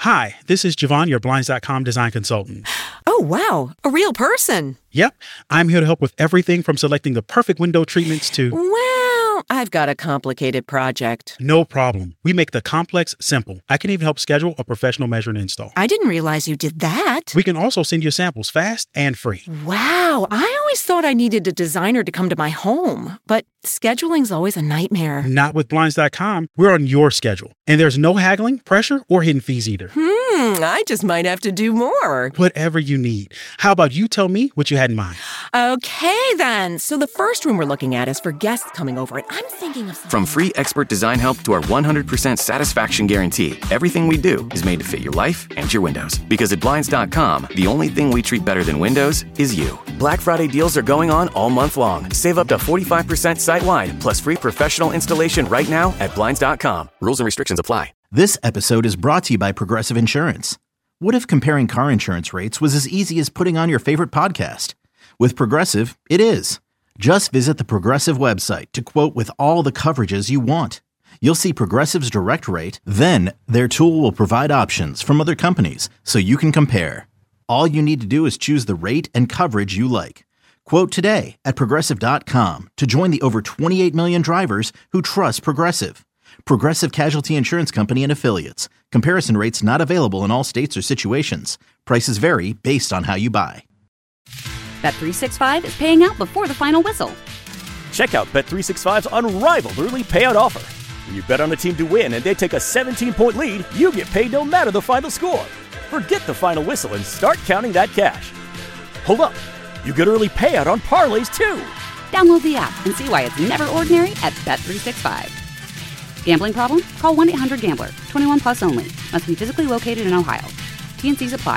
Hi, this is Javon, your Blinds.com design consultant. Oh, wow. A real person. Yep, I'm here to help with everything from selecting the perfect window treatments to... Well, I've got a complicated project. No problem. We make the complex simple. I can even help schedule a professional measure and install. I didn't realize you did that. We can also send you samples fast and free. Wow, I always thought I needed a designer to come to my home, but scheduling's always a nightmare. Not with Blinds.com. We're on your schedule. And there's no haggling, pressure, or hidden fees either. I just might have to do more. Whatever you need. How about you tell me what you had in mind? Okay, then. So the first room we're looking at is for guests coming over, and I'm thinking of... From free expert design help to our 100% satisfaction guarantee, everything we do is made to fit your life and your windows. Because at Blinds.com, the only thing we treat better than windows is you. Black Friday deals are going on all month long. Save up to 45% site-wide, plus free professional installation right now at Blinds.com. Rules and restrictions apply. This episode is brought to you by Progressive Insurance. What if comparing car insurance rates was as easy as putting on your favorite podcast? With Progressive, it is. Just visit the Progressive website to quote with all the coverages you want. You'll see Progressive's direct rate, then their tool will provide options from other companies so you can compare. All you need to do is choose the rate and coverage you like. Quote today at Progressive.com to join the over 28 million drivers who trust Progressive. Progressive Casualty Insurance Company and Affiliates. Comparison rates not available in all states or situations. Prices vary based on how you buy. Bet365 is paying out before the final whistle. Check out Bet365's unrivaled early payout offer. When you bet on a team to win and they take a 17-point lead, you get paid no matter the final score. Forget the final whistle and start counting that cash. Hold up. You get early payout on parlays, too. Download the app and see why it's never ordinary at Bet365. Gambling problem? Call 1-800-GAMBLER. 21 plus only. Must be physically located in Ohio. T&Cs apply.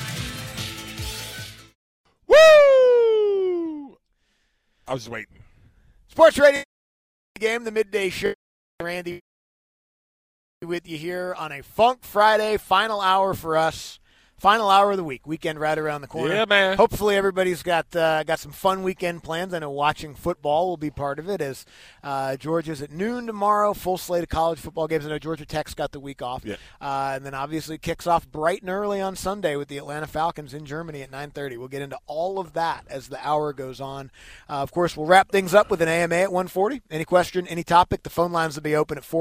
Woo! I was just waiting. Sports Radio Game, the midday show. Randy with you here on a Funk Friday, final hour for us. Final hour of the week. Weekend right around the corner. Yeah, man. Hopefully everybody's got some fun weekend plans. I know watching football will be part of it as Georgia's at noon tomorrow. Full slate of college football games. I know Georgia Tech's got the week off. Yeah. And then obviously kicks off bright and early on Sunday with the Atlanta Falcons in Germany at 9:30. We'll get into all of that as the hour goes on. Of course, we'll wrap things up with an AMA at 1:40. Any question, any topic, the phone lines will be open at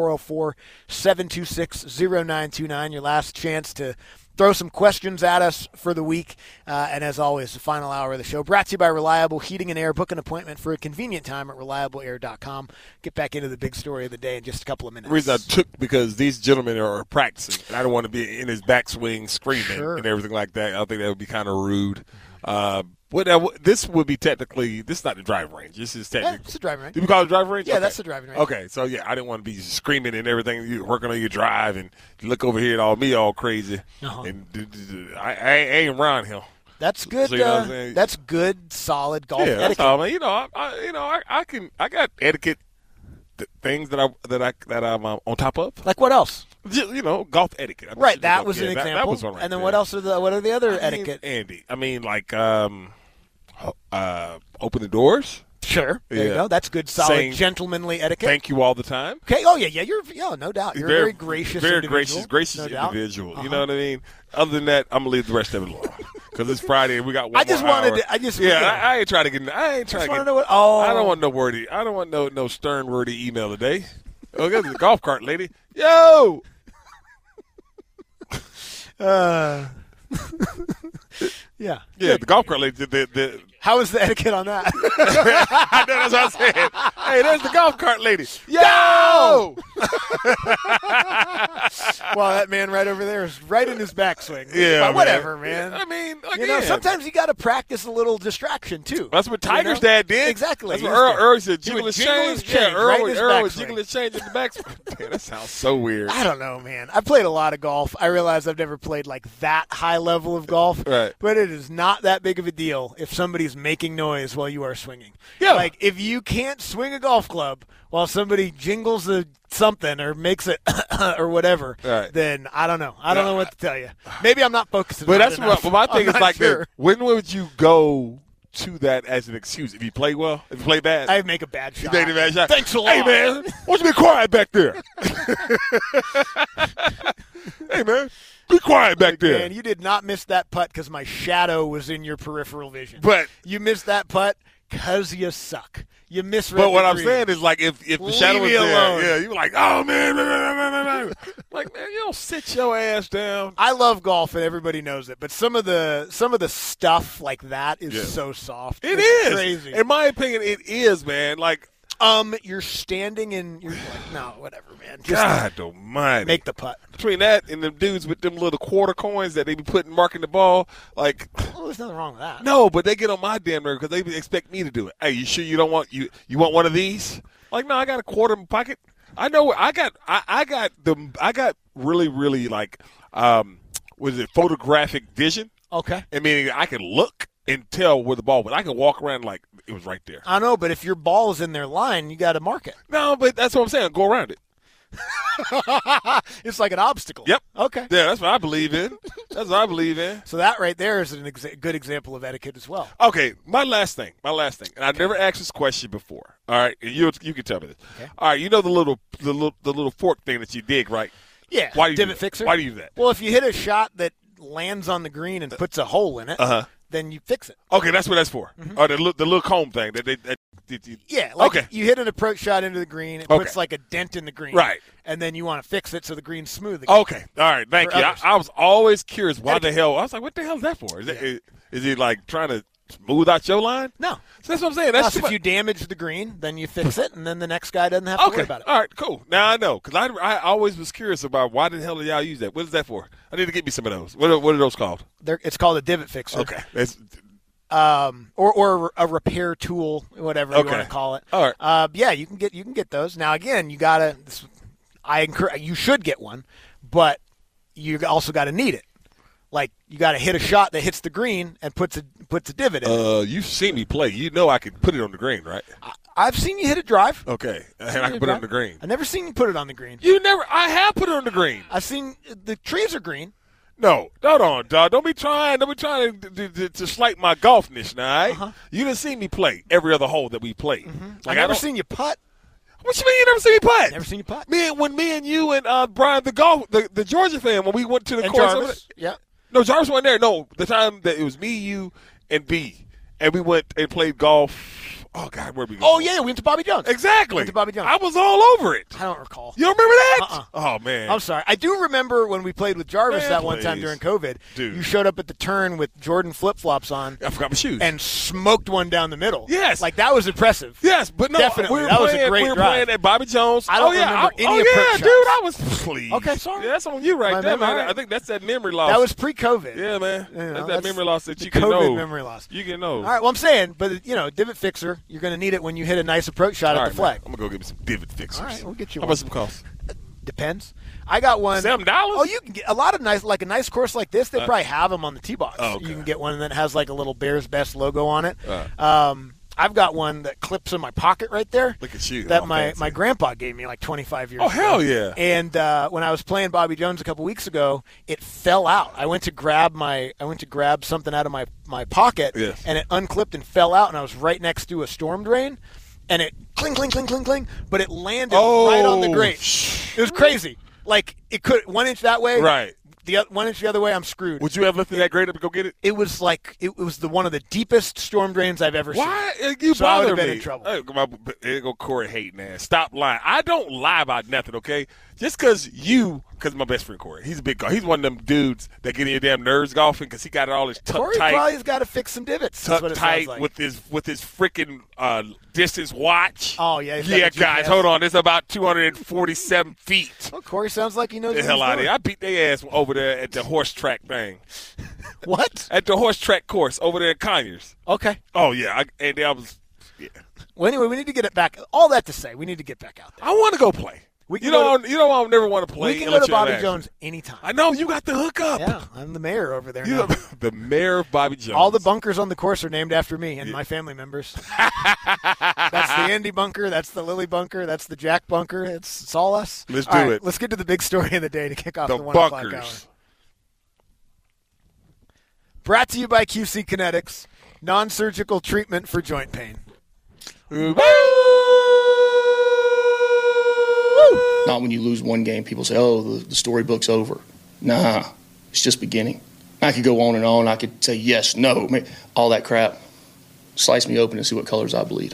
404-726-0929. Your last chance to throw some questions at us for the week. And as always, the final hour of the show brought to you by Reliable Heating and Air. Book an appointment for a convenient time at reliableair.com. Get back into the big story of the day in just a couple of minutes. The reason I took because these gentlemen are practicing, and I don't want to be in his backswing screaming and everything like that. I think that would be kind of rude. This would be technically – this is not the driving range. This is technically – it's the driving range. Do we call it driving range? Yeah, okay. That's the driving range. Okay, so, yeah, I didn't want to be screaming and everything. You're working on your drive and you look over here at all crazy. Uh-huh. And I ain't around him. That's good. So, you know what I'm saying? That's good, solid golf etiquette. That's all, man. I got etiquette things that I'm on top of. Like what else? Just, golf etiquette. Right, that was an example. That was one right and then there. what else what are the other etiquette? Andy, open the doors. Sure. There you go. That's good, solid, gentlemanly etiquette. Thank you all the time. Okay. Oh, yeah. no doubt. You're a very gracious individual. Gracious no individual. Uh-huh. You know what I mean? Other than that, I'm going to leave the rest of it alone. Because it's Friday and we got one I ain't trying to get I don't want no wordy. I don't want no stern wordy email today. Oh, there's the golf cart lady. Yo! Yeah. Yeah, the golf cart lady. How is the etiquette on that? I know, that's what I said. Hey, there's the golf cart lady. Yo! Well, that man right over there is right in his backswing. Yeah, but whatever, man. I mean, again, sometimes you got to practice a little distraction too. That's what Tiger's dad did. Exactly. That's what Earl said. Jiggle his change. Yeah, Earl was backswing. jiggling his change in the backswing. Man, that sounds so weird. I don't know, man. I've played a lot of golf. I realize I've never played like that high level of golf. Right. But it is not that big of a deal if somebody's making noise while you are swinging. Yeah. Like if you can't swing a golf club while somebody jingles something or makes it or whatever, right, then I don't know. I don't know what to tell you. Maybe I'm not focusing on it. But that's what my thing is like sure. this. When would you go to that as an excuse? If you play well? If you play bad? I make a bad shot. You make a bad shot? Thanks a lot. Hey, man, why don't you be quiet back there? Hey, man. Be quiet back there. Man, you did not miss that putt because my shadow was in your peripheral vision. But you missed that putt because you suck. You misread But what the I'm green. saying is, like, if the Leave shadow was me there, alone. yeah, you were like, oh, man. Like, man, you don't sit your ass down. I love golf, and everybody knows it. But some of the stuff like that is so soft. It It's is. crazy. In my opinion, it is, man. Like, you're standing and you're like, no, whatever, man. Just God almighty. make the putt. Between that and them dudes with them little quarter coins that they be putting marking the ball, like, Well, there's nothing wrong with that. no, but they get on my damn nerve because they expect me to do it. Hey, you sure you don't want you want one of these? Like, no, I got a quarter in my pocket. I know I got really, really like photographic vision. Okay. I mean, I can look and tell where the ball was. I can walk around like it was right there. I know, but if your ball is in their line, you got to mark it. No, but that's what I'm saying. Go around it. It's like an obstacle. Yep. Okay. Yeah, that's what I believe in. That's what I believe in. So that right there is a good example of etiquette as well. Okay, my last thing, and I've never asked this question before. All right, and you can tell me this. Okay. All right, you know the little fork thing that you dig, right? Yeah. Why do you divot do that? fixer? Why do you do that? Well, if you hit a shot that lands on the green and puts a hole in it, then you fix it. Okay, that's what that's for. Or the little comb thing that Yeah, like okay. you hit an approach shot into the green, it puts like a dent in the green. Right. And then you want to fix it so the green's smooth again. Okay, all right, thank For you. others. I was always curious why the hell. I was like, what the hell is that for? Is he like trying to smooth out your line? No. So that's what I'm saying. That's Plus, too if much. you damage the green, then you fix it, and then the next guy doesn't have to worry about it. All right, cool. Now I know because I always was curious about why the hell do y'all use that? What is that for? I need to get me some of those. What are those called? It's called a divot fixer. Okay. That's, or a repair tool, whatever you want to call it. All right. Yeah, you can get those. Now again, you gotta. I encourage you should get one, but you also got to need it. Like you got to hit a shot that hits the green and puts a divot in it. You've seen me play. You know I can put it on the green, right? I've seen you hit a drive. Okay, and I can put it on the green. I've never seen you put it on the green. I have put it on the green. I've seen the trees are green. No, hold on, dog. Don't be trying to slight my golfness now. Right? You didn't see me play every other hole that we played. I've never seen you putt. What you mean you never seen me putt? Never seen you putt. When me and you and Brian the Georgia fan when we went to the And course. Jarvis. Yeah. No, Jarvis wasn't there. No, the time that it was me, you, and B, and we went and played golf. Oh God, where we go? Oh yeah, we went to Bobby Jones. Exactly. Went to Bobby Jones. I was all over it. I don't recall. You don't remember that? Uh-uh. Oh man. I'm sorry. I do remember when we played with Jarvis Man, that one time please. during COVID. Dude. You showed up at the turn with Jordan flip-flops on I forgot my shoes. and smoked one down the middle. Yes. Like, that was impressive. Yes, but no, Definitely. we were that playing, was a great we were drive. playing at Bobby Jones. I don't oh, yeah. remember any oh, approach yeah, shots. dude, I was pleased. Okay, sorry. Yeah, that's on you right My there, memory, man. all right. I think that's that memory loss. That was pre-COVID. Yeah, man. You know, that's that memory loss that the you can COVID know. memory loss. You can know. All right, well, I'm saying, but, divot fixer, you're going to need it when you hit a nice approach shot All at right, the flag. man. I'm going to go get me some divot fixers. All right, we'll get you How one. much it cost? Depends. I got one. $7? Oh, you can get a lot of nice, like a nice course like this. They probably have them on the tee box. Oh, okay. You can get one that has like a little Bears Best logo on it. Uh. I've got one that clips in my pocket right there. Look at you. That all my fancy. grandpa gave me like 25 years Oh, ago. hell yeah. And when I was playing Bobby Jones a couple weeks ago, it fell out. I went to grab something out of my pocket, Yes. and it unclipped and fell out, and I was right next to a storm drain. And it cling, cling, cling, cling, cling, but it landed right on the grate. It was crazy. Like, it could 1 inch that way. Right. The 1 inch the other way, I'm screwed. Would you have lifted that grade up to go get it? It was like it was one of the deepest storm drains I've ever Why? seen. You So I would bother have been me. in trouble. There go Corey hating ass. Stop lying. I don't lie about nothing, okay? Just because my best friend Corey, he's a big guy. He's one of them dudes that get in your damn nerves golfing because he got it all his tucked Corey tight. probably has got to fix some divots. That's what Tucked it tight sounds like. with his freaking distance watch. Oh, yeah, he's got Yeah, the guys, GPS. hold on. It's about 247 feet. Well, Corey sounds like he knows The what hell he's out of doing. here. I beat their ass over there at the horse track thing. What? At the horse track course over there at Conyers. Okay. Oh, yeah. I was, yeah. Well, anyway, we need to get it back. All that to say, we need to get back out there. I want to go play. We can You go know, I never want to play. We can go unless to you're in Bobby action. Jones anytime. I know you got the hookup. Yeah, I'm the mayor over there You're now. the mayor of Bobby Jones. All the bunkers on the course are named after me and my family members. That's the Andy bunker. That's the Lily bunker. That's the Jack bunker. It's all us. Let's All do right, it. Let's get to the big story of the day to kick off The the 1 o'clock hour. bunkers. Brought to you by QC Kinetics, non-surgical treatment for joint pain. Not when you lose one game, people say, oh, the storybook's over. Nah, It's just beginning. I could go on and on. I could say yes, no, all that crap. Slice me open and see what colors I bleed.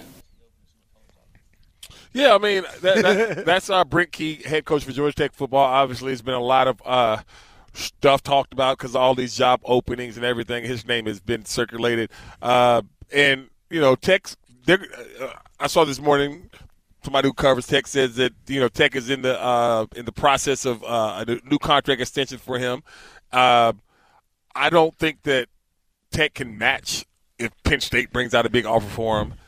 Yeah, I mean, that's Brent Key, head coach for Georgia Tech football. Obviously, there's been a lot of stuff talked about because of all these job openings and everything. His name has been circulated. And, you know, Tech's I saw this morning somebody who covers Tech says that, you know, Tech is in the process of a new contract extension for him. I don't think that Tech can match if Penn State brings out a big offer for him,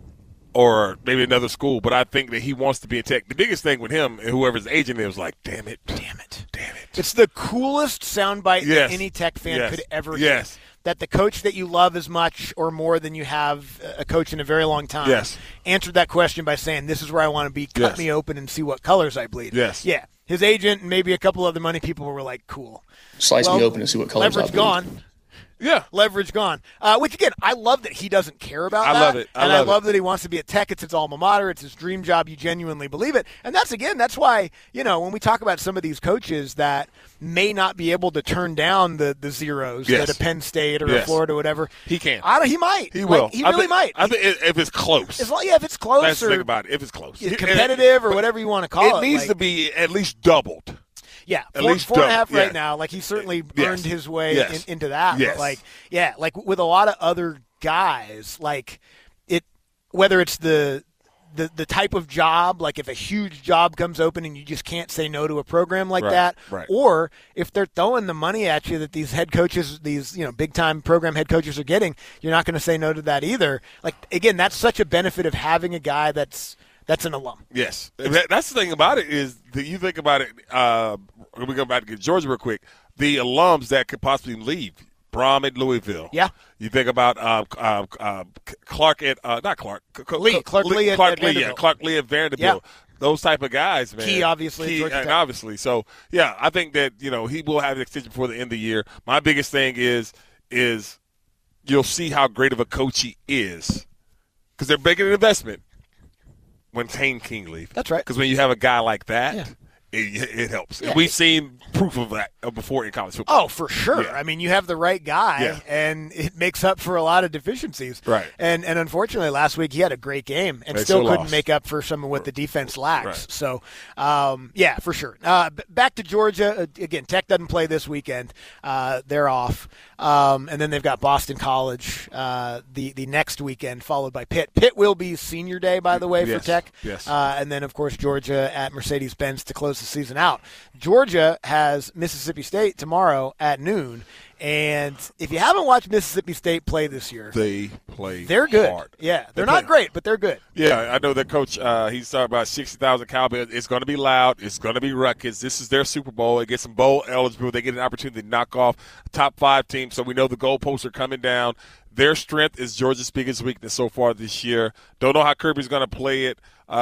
or maybe another school, but I think that he wants to be in Tech. The biggest thing with him and whoever's agent is like, damn it. It's the coolest soundbite that any Tech fan could ever hear. That the coach that you love as much or more than you have a coach in a very long time answered that question by saying, this is where I want to be, cut me open and see what colors I bleed. Yeah. His agent and maybe a couple other money people were like, cool. Slice me open and see what colors I bleed. Leverage gone. Yeah. Leverage gone. Which, again, I love that he doesn't care about that. I love it. I love that he wants to be at Tech. It's his alma mater. It's his dream job. You genuinely believe it. And that's why, you know, when we talk about some of these coaches that may not be able to turn down the zeros at a Penn State or a Florida or whatever. He can. He might. He will. He really might. I think if it's close. If it's close. That's the thing about it. If it's close. Competitive or whatever you want to call it. It needs to be at least doubled. Yeah, at least 4.5 right now. Like, he certainly earned his way into that. Yes. But like with a lot of other guys, like whether it's the type of job, like if a huge job comes open and you just can't say no to a program like that, or if they're throwing the money at you that these head coaches, these, you know, big time program head coaches are getting, you're not going to say no to that either. Like, again, that's such a benefit of having a guy that's an alum. Yes. That's the thing about it is that you think about it. We go back to Georgia real quick. The alums that could possibly leave. Brom at Louisville. Yeah. You think about Clark at Clark Lee at Vanderbilt. Clark Lee at Vanderbilt. Yeah. Those type of guys, man. Key, obviously. Obviously. So, yeah, I think that, you know, he will have an extension before the end of the year. My biggest thing is you'll see how great of a coach he is because they're making an investment when Hayne King leaves. That's right. Because when you have a guy like that, it helps. Yeah. We've seen proof of that before in college football. Oh, for sure. Yeah. I mean, you have the right guy, and it makes up for a lot of deficiencies. Right. And unfortunately, last week he had a great game and still couldn't make up for some of what the defense lacks. Right. So, for sure. Back to Georgia. Again, Tech doesn't play this weekend. They're off. And then they've got Boston College the next weekend, followed by Pitt. Pitt will be senior day, by the way, for Tech. Yes. And then, of course, Georgia at Mercedes-Benz to close the season out. Georgia has Mississippi State tomorrow at noon. And if you haven't watched Mississippi State play this year, they're good. Hard. Yeah, they're not great, but they're good. Yeah, I know that coach. He's talking about 60,000 cowbells. It's going to be loud. It's going to be ruckus. This is their Super Bowl. It gets some bowl eligible. They get an opportunity to knock off a top 5 team. So we know the goalposts are coming down. Their strength is Georgia's biggest weakness so far this year. Don't know how Kirby's going to play it.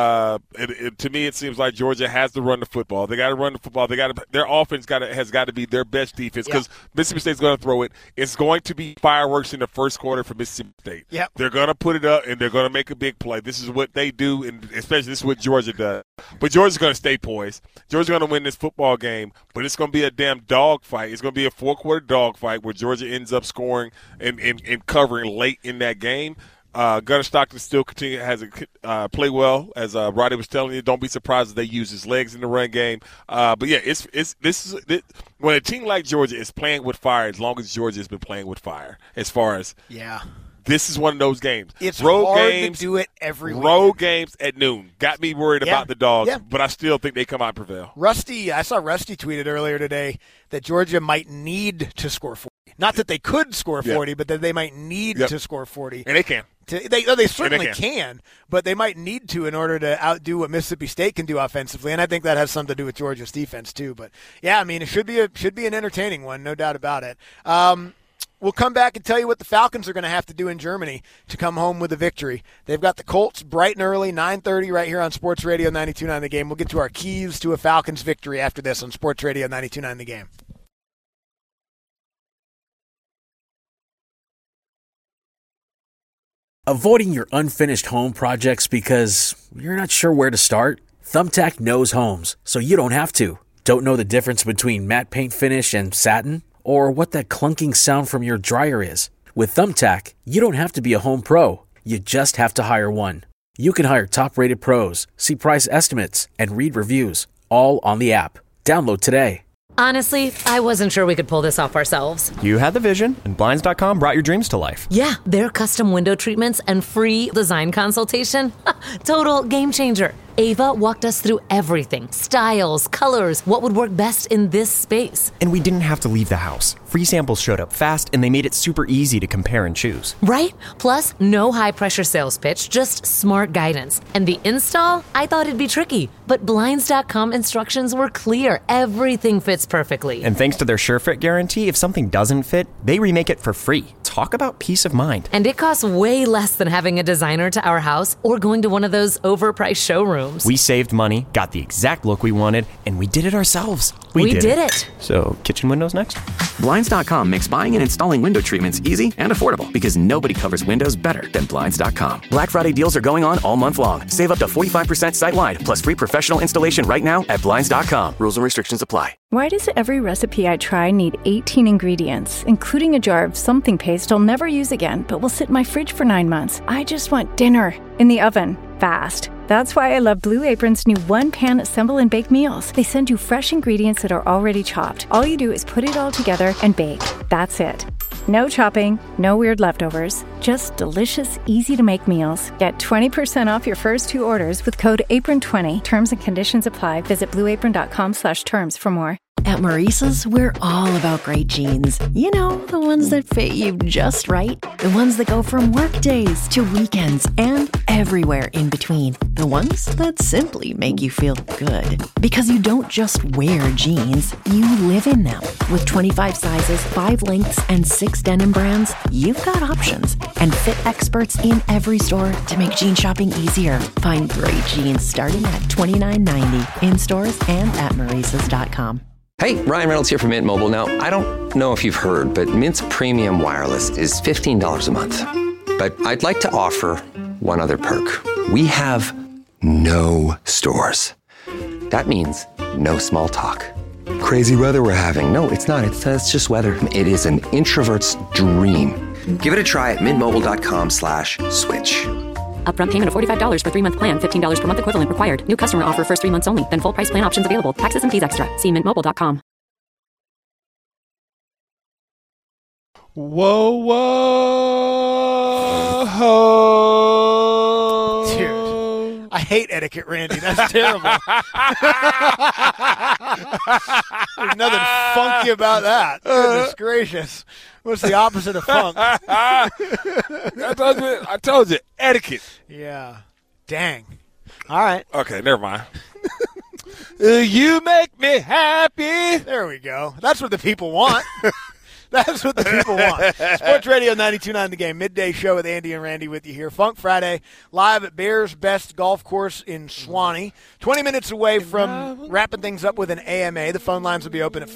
To me, it seems like Georgia has to run the football. They got to run the football. Their offense has got to be their best defense because Mississippi State's going to throw it. It's going to be fireworks in the first quarter for Mississippi State. Yep. They're going to put it up and they're going to make a big play. This is what they do, and especially this is what Georgia does. But Georgia's going to stay poised. Georgia's going to win this football game, but it's going to be a damn dog fight. It's going to be a 4-quarter dog fight where Georgia ends up scoring and covering late in that game. Gunnar Stockton still has play well, as Roddy was telling you. Don't be surprised if they use his legs in the run game. But yeah, when a team like Georgia is playing with fire, as long as Georgia has been playing with fire, as far as this is one of those games. It's hard to do it every week. Road games at noon got me worried about the Dogs, but I still think they come out and prevail. I saw Rusty tweeted earlier today that Georgia might need to score 40. Not that they could score 40, but that they might need to score 40. And they can. They certainly can, but they might need to in order to outdo what Mississippi State can do offensively, and I think that has something to do with Georgia's defense too. But yeah, I mean, it should be an entertaining one, no doubt about it. We'll come back and tell you what the Falcons are going to have to do in Germany to come home with a victory. They've got the Colts bright and early, 9:30 right here on Sports Radio 92.9 The Game. We'll get to our keys to a Falcons victory after this on Sports Radio 92.9 The Game. Avoiding your unfinished home projects because you're not sure where to start? Thumbtack knows homes, so you don't have to. Don't know the difference between matte paint finish and satin? or what that clunking sound from your dryer is. With Thumbtack, you don't have to be a home pro. You just have to hire one. You can hire top-rated pros, see price estimates, and read reviews, all on the app. Download today. Honestly, I wasn't sure we could pull this off ourselves. You had the vision, and Blinds.com brought your dreams to life. Yeah, their custom window treatments and free design consultation. Total game changer. Ava walked us through everything. Styles, colors, what would work best in this space. And we didn't have to leave the house. Free samples showed up fast, and they made it super easy to compare and choose. Right? Plus, no high-pressure sales pitch, just smart guidance. And the install? I thought it'd be tricky. But Blinds.com instructions were clear. Everything fits perfectly. And thanks to their SureFit guarantee, if something doesn't fit, they remake it for free. Talk about peace of mind. And it costs way less than having a designer to our house or going to one of those overpriced showrooms. We saved money, got the exact look we wanted, and we did it ourselves. We did it. So, kitchen windows next? Blinds.com makes buying and installing window treatments easy and affordable because nobody covers windows better than Blinds.com. Black Friday deals are going on all month long. Save up to 45% site-wide, plus free professional installation right now at Blinds.com. Rules and restrictions apply. Why does every recipe I try need 18 ingredients, including a jar of something paste I'll never use again, but will sit in my fridge for 9 months? I just want dinner in the oven, fast. That's why I love Blue Apron's new one-pan assemble and bake meals. They send you fresh ingredients that are already chopped. All you do is put it all together and bake. That's it. No chopping, no weird leftovers, just delicious, easy-to-make meals. Get 20% off your first 2 orders with code APRON20. Terms and conditions apply. Visit blueapron.com/terms for more. At Maurice's, we're all about great jeans. You know, the ones that fit you just right. The ones that go from work days to weekends and everywhere in between. The ones that simply make you feel good. Because you don't just wear jeans, you live in them. With 25 sizes, 5 lengths, and 6 denim brands, you've got options. And fit experts in every store to make jean shopping easier. Find great jeans starting at $29.90 in stores and at Maurices.com. Hey, Ryan Reynolds here from Mint Mobile. Now, I don't know if you've heard, but Mint's premium wireless is $15 a month. But I'd like to offer one other perk. We have no stores. That means no small talk. Crazy weather we're having. No, it's not. It's just weather. It is an introvert's dream. Give it a try at mintmobile.com/switch. Upfront payment of $45 for 3-month plan. $15 per month equivalent required. New customer offer first 3 months only. Then full price plan options available. Taxes and fees extra. See mintmobile.com. Whoa, whoa. Dude, I hate etiquette, Randy. That's terrible. There's nothing funky about that. Goodness gracious. What's the opposite of funk? I told you, etiquette. Yeah. Dang. All right. Okay, never mind. You make me happy. There we go. That's what the people want. That's what the people want. Sports Radio 92.9 The Game, midday show with Andy and Randy with you here. Funk Friday, live at Bears Best Golf Course in Suwanee. 20 minutes away from wrapping things up with an AMA. The phone lines will be open at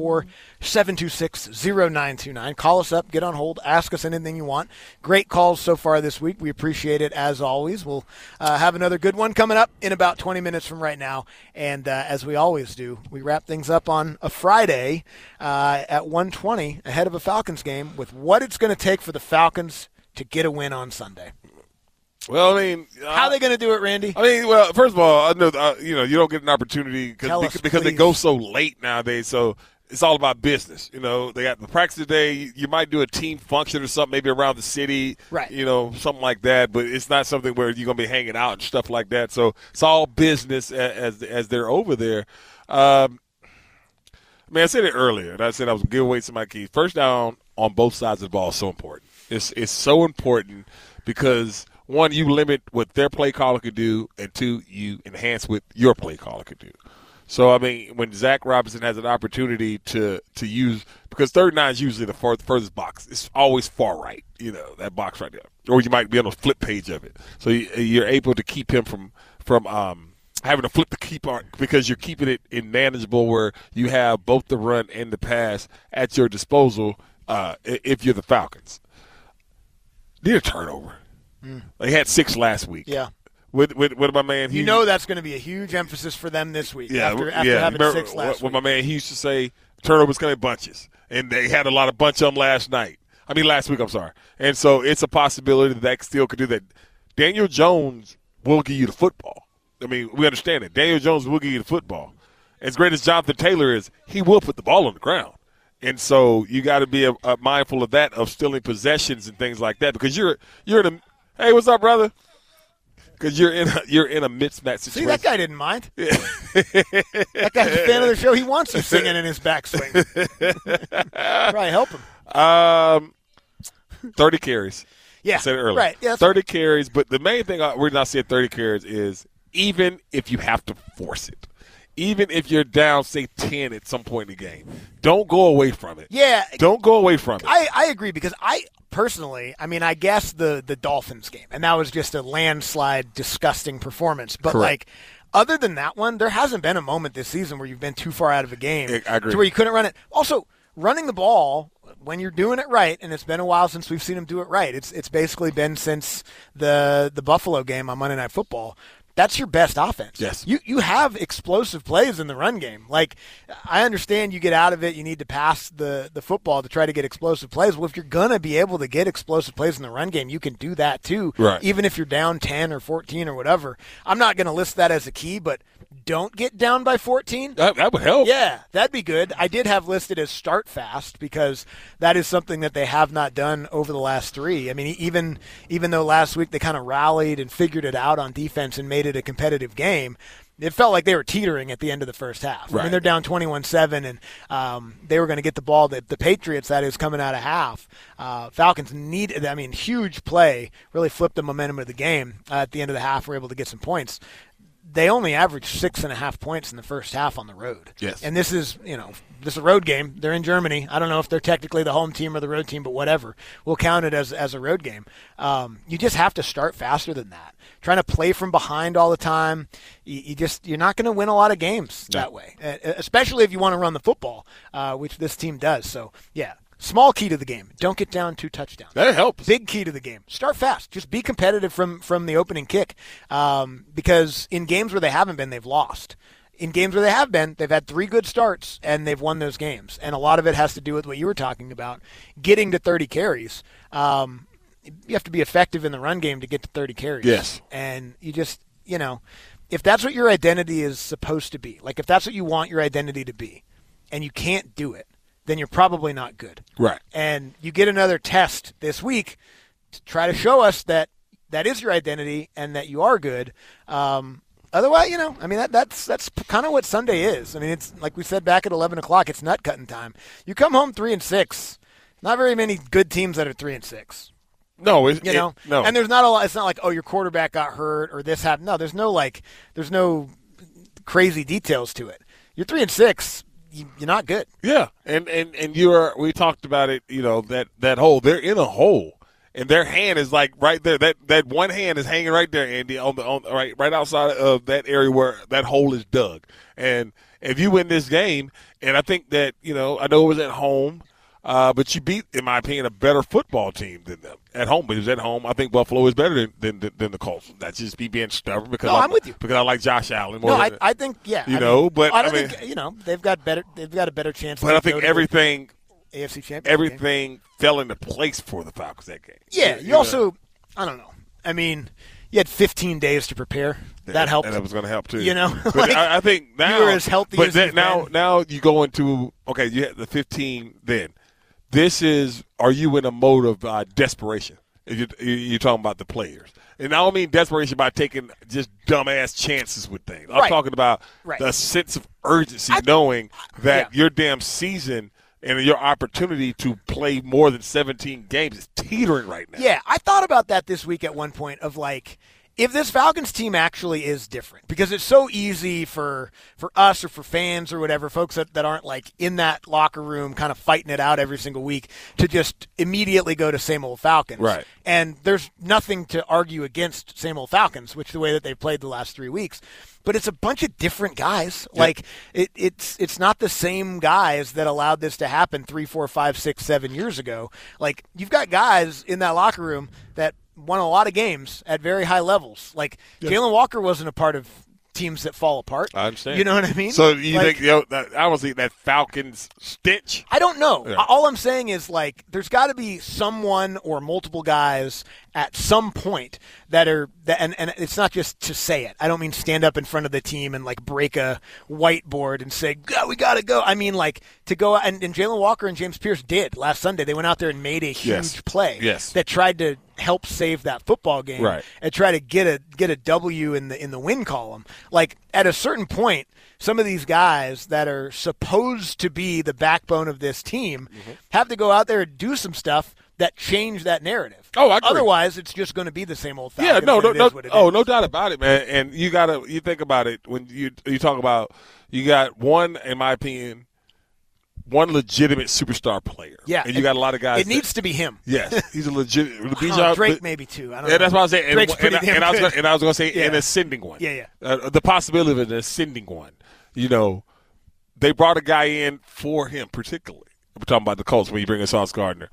404-726-0929. Call us up, get on hold, ask us anything you want. Great calls so far this week. We appreciate it as always. We'll have another good one coming up in about 20 minutes from right now. And as we always do, we wrap things up on a Friday at 1:20 ahead of a Falcons game with what it's going to take for the Falcons to get a win on Sunday. Well, I mean, how are they going to do it, Randy? I mean, well, first of all, I know you don't get an opportunity because they go so late nowadays. So it's all about business. You know, they got the practice today. You might do a team function or something, maybe around the city, right? You know, something like that. But it's not something where you're going to be hanging out and stuff like that. So it's all business as they're over there. I said it earlier, and I said I was giving away some of my keys. First down on both sides of the ball is so important. It's so important because, one, you limit what their play caller could do, and two, you enhance what your play caller could do. So, I mean, when Zach Robinson has an opportunity to use – because third and 9 is usually the furthest box. It's always far right, that box right there. Or you might be on the flip page of it. So you're able to keep him from having to flip the keeper because you're keeping it in manageable where you have both the run and the pass at your disposal if you're the Falcons. Need a turnover. They had 6 last week. Yeah. With my man Hughes. That's going to be a huge emphasis for them this week after having 6 last week. What my man Hughes used to say, turnovers come in bunches, and they had a lot of bunch of them last week, I'm sorry. And so it's a possibility that still could do that. Daniel Jones will give you the football. I mean, we understand it. Daniel Jones will give you the football. As great as Jonathan Taylor is, he will put the ball on the ground. And so you got to be mindful of that, of stealing possessions and things like that, because you're in a – hey, what's up, brother? Because you're in a mismatch situation. See, that guy didn't mind. Yeah. That guy's a fan of the show. He wants you singing in his backswing. Probably help him. 30 carries. Yeah, I said it earlier. Right. Yeah, 30 carries, but the main thing we're not seeing 30 carries is even if you have to force it, even if you're down, say, 10 at some point in the game, don't go away from it. Yeah. Don't go away from it. I agree, because personally, I guess the Dolphins game, and that was just a landslide, disgusting performance. But, Correct. Other than that one, there hasn't been a moment this season where you've been too far out of a game I agree. to where you couldn't run it. Also, running the ball, when you're doing it right, and it's been a while since we've seen him do it right. It's basically been since the Buffalo game on Monday Night Football. That's your best offense. Yes. You have explosive plays in the run game. Like, I understand you get out of it, you need to pass the football to try to get explosive plays. Well, if you're going to be able to get explosive plays in the run game, you can do that too, right. Even if you're down 10 or 14 or whatever. I'm not going to list that as a key, but don't get down by 14. That would help. Yeah, that'd be good. I did have listed as start fast, because that is something that they have not done over the last 3. I mean, even though last week they kind of rallied and figured it out on defense and made it a competitive game, it felt like they were teetering at the end of the first half. Right. I mean, they're down 21-7, and they were going to get the ball. The Patriots, that is, coming out of half. Falcons needed, huge play, really flipped the momentum of the game. At the end of the half, were able to get some points. They only averaged 6.5 points in the first half on the road. Yes. And this is a road game. They're in Germany. I don't know if they're technically the home team or the road team, but whatever. We'll count it as a road game. You just have to start faster than that. Trying to play from behind all the time, you're not going to win a lot of games that way, especially if you want to run the football, which this team does. So, yeah. Small key to the game. Don't get down 2 touchdowns. That helps. Big key to the game. Start fast. Just be competitive from the opening kick, because in games where they haven't been, they've lost. In games where they have been, they've had 3 good starts, and they've won those games. And a lot of it has to do with what you were talking about, getting to 30 carries. You have to be effective in the run game to get to 30 carries. Yes. And you just, if that's what your identity is supposed to be, like if that's what you want your identity to be, and you can't do it, then you're probably not good. Right. And you get another test this week to try to show us that that is your identity and that you are good. Otherwise, that's kind of what Sunday is. I mean, it's like we said back at 11 o'clock, it's nut cutting time. You come home 3-6. Not very many good teams that are 3-6. No, no. And there's not a lot. It's not like, oh, your quarterback got hurt or this happened. No, there's no crazy details to it. You're 3-6. You're not good. Yeah, and we talked about it, that hole. They're in a hole, and their hand is like right there. That one hand is hanging right there, Andy, on right outside of that area where that hole is dug. And if you win this game, and I think that, I know it was at home, but you beat, in my opinion, a better football team than them at home. But it was at home. I think Buffalo is better than the Colts. That's just me being stubborn because I'm with you. Because I like Josh Allen more. No, I think they've got a better chance. But I think everything AFC Championship everything fell into place for the Falcons that game. Yeah, you also, I don't know. I mean, you had 15 days to prepare. That helped. And that was going to help too. But I think now you were as healthy as you've been. Now you go into you had the 15 then. This is, are you in a mode of desperation? You're talking about the players. And I don't mean desperation by taking just dumbass chances with things. I'm talking about the sense of urgency, knowing that your damn season and your opportunity to play more than 17 games is teetering right now. Yeah, I thought about that this week at one point of like, if this Falcons team actually is different, because it's so easy for us or for fans or whatever, folks that aren't like in that locker room kind of fighting it out every single week, to just immediately go to same old Falcons. Right. And there's nothing to argue against same old Falcons, which the way that they've played the last 3 weeks. But it's a bunch of different guys. Yep. Like it's not the same guys that allowed this to happen 3, 4, 5, 6, 7 years ago. Like, you've got guys in that locker room that won a lot of games at very high levels. Like, Jalen Walker wasn't a part of teams that fall apart. I understand. You know what I mean? So you think I don't see that Falcons stench? I don't know. Yeah. All I'm saying is, like, there's got to be someone or multiple guys at some point and it's not just to say it. I don't mean stand up in front of the team and, like, break a whiteboard and say, we got to go. I mean, like, to go and Jalen Walker and James Pierce did last Sunday. They went out there and made a huge play that tried to help save that football game and try to get a W in the win column. Like, at a certain point, some of these guys that are supposed to be the backbone of this team have to go out there and do some stuff that change that narrative. Oh, I agree. Otherwise, it's just going to be the same old Falcons. Yeah, no doubt about it, man. And you think about it when you talk about, you got one, in my opinion, one legitimate superstar player. Yeah. And you got a lot of guys. It needs to be him. Yes. He's a legit. Drake maybe too. I don't know. That's what I was saying. Drake's pretty damn good. And I was going to say an ascending one. Yeah. The possibility of an ascending one. You know, they brought a guy in for him particularly. We're talking about the Colts when you bring in Sauce Gardner.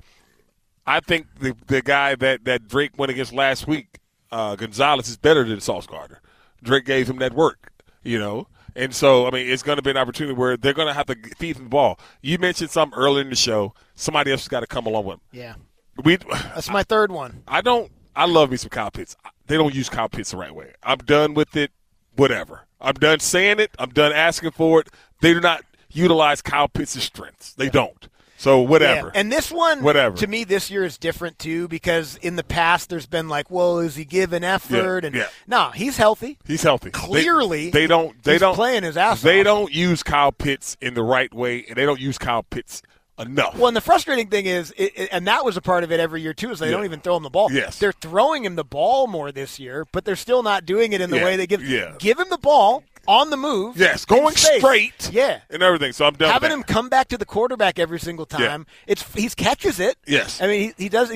I think the guy that Drake went against last week, Gonzalez, is better than Sauce Gardner. Drake gave him that work, you know. And so, I mean, it's going to be an opportunity where they're going to have to feed him the ball. You mentioned something earlier in the show. Somebody else has got to come along with him. Yeah. That's my third one. I love me some Kyle Pitts. They don't use Kyle Pitts the right way. I'm done with it, whatever. I'm done saying it. I'm done asking for it. They do not utilize Kyle Pitts' strengths. They don't. So whatever. Yeah. And this one, to me, this year is different too, because in the past there's been like, well, is he giving effort? No, he's healthy. He's healthy. Clearly, they don't playing his ass off. They don't use Kyle Pitts in the right way, and they don't use Kyle Pitts enough. Well, and the frustrating thing is, and that was a part of it every year too, is they don't even throw him the ball. Yes. They're throwing him the ball more this year, but they're still not doing it in the way they give. Yeah. Give him the ball. On the move. Yes, going straight. Yeah. And everything. So I'm done having with him come back to the quarterback every single time. Yeah. He catches it. Yes. I mean, he does.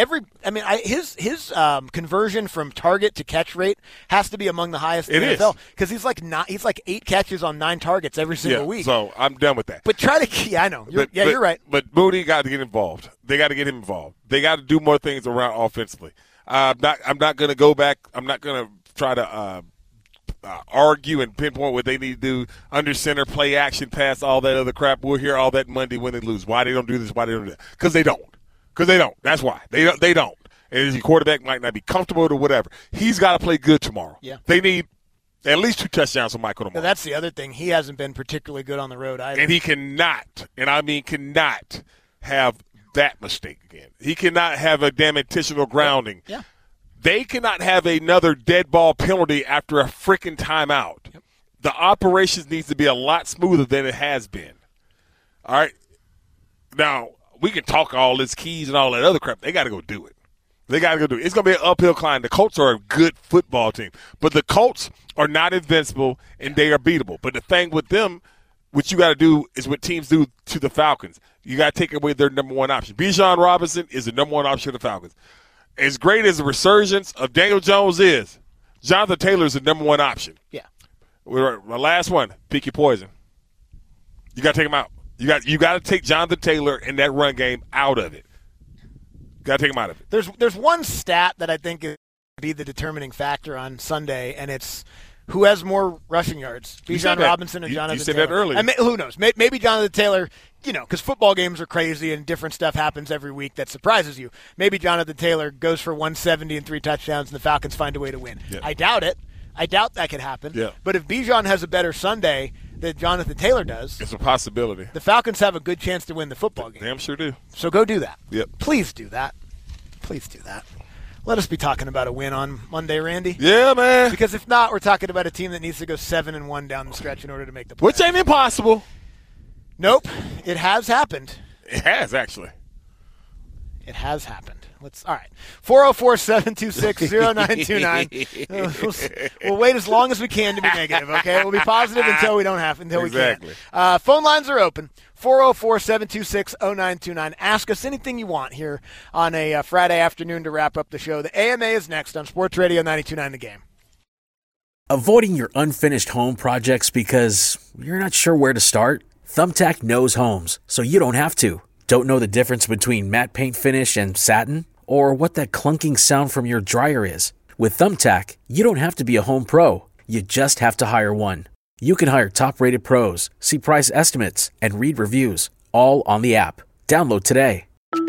His conversion from target to catch rate has to be among the highest in the NFL, because he's like 8 catches on 9 targets every single week. So I'm done with that. But I know. You're right. But Mooney got to get involved. They got to get him involved. They got to do more things around offensively. I'm not going to go back. I'm not going to try to argue and pinpoint what they need to do under center, play action, pass, all that other crap. We'll hear all that Monday when they lose. Why they don't do this, why they don't do that. Because they don't. That's why. They don't. And your quarterback might not be comfortable or whatever. He's got to play good tomorrow. Yeah. They need at least 2 touchdowns from Michael tomorrow. Now, that's the other thing. He hasn't been particularly good on the road either. And he cannot, have that mistake again. He cannot have a damn intentional grounding. Yeah. They cannot have another dead ball penalty after a freaking timeout. Yep. The operations needs to be a lot smoother than it has been. All right. Now, we can talk all this keys and all that other crap. They got to go do it. It's going to be an uphill climb. The Colts are a good football team. But the Colts are not invincible, and they are beatable. But the thing with them, what you got to do is what teams do to the Falcons. You got to take away their number one option. Bijan Robinson is the number one option for the Falcons. As great as the resurgence of Daniel Jones is, Jonathan Taylor is the number one option. Yeah. My last one, pick your poison. You got to take him out. You got to take Jonathan Taylor in that run game out of it. Got to take him out of it. There's one stat that I think is going to be the determining factor on Sunday, and it's who has more rushing yards, Bijan Robinson or Jonathan Taylor. You said that earlier. Who knows? Maybe Jonathan Taylor, because football games are crazy and different stuff happens every week that surprises you. Maybe Jonathan Taylor goes for 170 and 3 touchdowns and the Falcons find a way to win. Yeah. I doubt it. I doubt that could happen. Yeah. But if Bijan has a better Sunday than Jonathan Taylor does, it's a possibility. The Falcons have a good chance to win the football game. Damn sure do. So go do that. Yep. Please do that. Please do that. Let us be talking about a win on Monday, Randy. Yeah, man. Because if not, we're talking about a team that needs to go 7-1 down the stretch in order to make the playoffs. Which ain't impossible. Nope. It has happened. It has, actually. It has happened. All right. 404-726-0929. We'll wait as long as we can to be negative, okay? We'll be positive until we can't. Phone lines are open. 404-726-0929. Ask us anything you want here on a Friday afternoon to wrap up the show. The AMA is next on Sports Radio 92.9 The Game. Avoiding your unfinished home projects because you're not sure where to start? Thumbtack knows homes, so you don't have to. Don't know the difference between matte paint finish and satin? Or what that clunking sound from your dryer is? With Thumbtack, you don't have to be a home pro. You just have to hire one. You can hire top-rated pros, see price estimates, and read reviews, all on the app. Download today.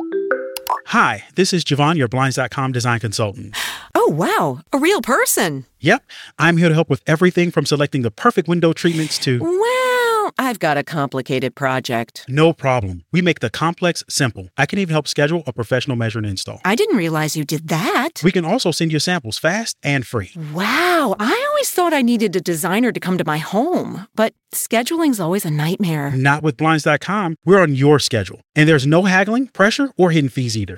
Hi, this is Javon, your Blinds.com design consultant. Oh, wow. A real person. Yep, I'm here to help with everything from selecting the perfect window treatments to... Well, I've got a complicated project. No problem. We make the complex simple. I can even help schedule a professional measure and install. I didn't realize you did that. We can also send you samples fast and free. Wow, I always thought I needed a designer to come to my home, but scheduling's always a nightmare. Not with Blinds.com. We're on your schedule. And there's no haggling, pressure, or hidden fees either.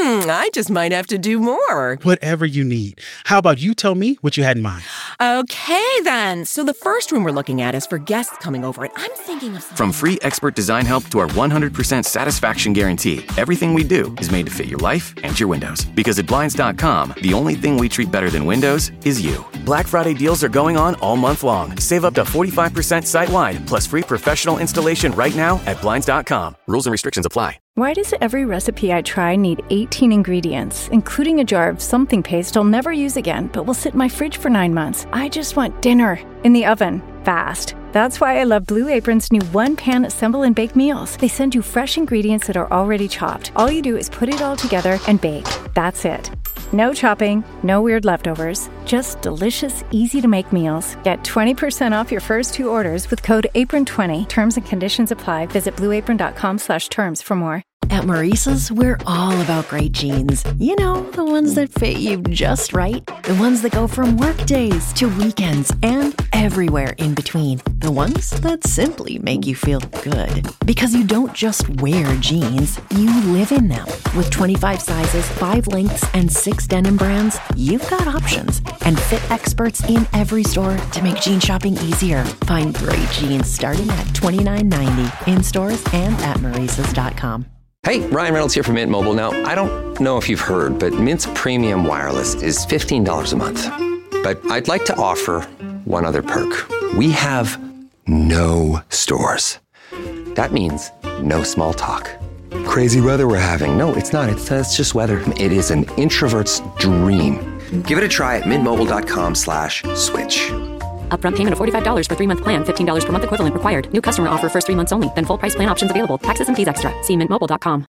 I just might have to do more. Whatever you need. How about you tell me what you had in mind? Okay, then. So the first room we're looking at is for guests coming over, and I'm thinking of something. From free expert design help to our 100% satisfaction guarantee, everything we do is made to fit your life and your windows. Because at Blinds.com, the only thing we treat better than windows is you. Black Friday deals are going on all month long. Save up to 45% site-wide, plus free professional installation right now at Blinds.com. Rules and restrictions apply. Why does every recipe I try need 18 ingredients, including a jar of something paste I'll never use again, but will sit in my fridge for 9 months? I just want dinner in the oven, fast. That's why I love Blue Apron's new one-pan assemble and bake meals. They send you fresh ingredients that are already chopped. All you do is put it all together and bake. That's it. No chopping, no weird leftovers, just delicious, easy-to-make meals. Get 20% off your first 2 orders with code APRON20. Terms and conditions apply. Visit blueapron.com/terms for more. At Maurice's, we're all about great jeans. You know, the ones that fit you just right. The ones that go from work days to weekends and everywhere in between. The ones that simply make you feel good. Because you don't just wear jeans, you live in them. With 25 sizes, 5 lengths, and 6 denim brands, you've got options. And fit experts in every store to make jean shopping easier. Find great jeans starting at $29.90 in stores and at Maurice's.com. Hey, Ryan Reynolds here from Mint Mobile. Now, I don't know if you've heard, but Mint's premium wireless is $15 a month. But I'd like to offer one other perk. We have no stores. That means no small talk. Crazy weather we're having. No, it's not. It's just weather. It is an introvert's dream. Give it a try at mintmobile.com/switch. Upfront payment of $45 for 3-month plan, $15 per month equivalent required. New customer offer first 3 months only. Then full price plan options available. Taxes and fees extra. See mintmobile.com.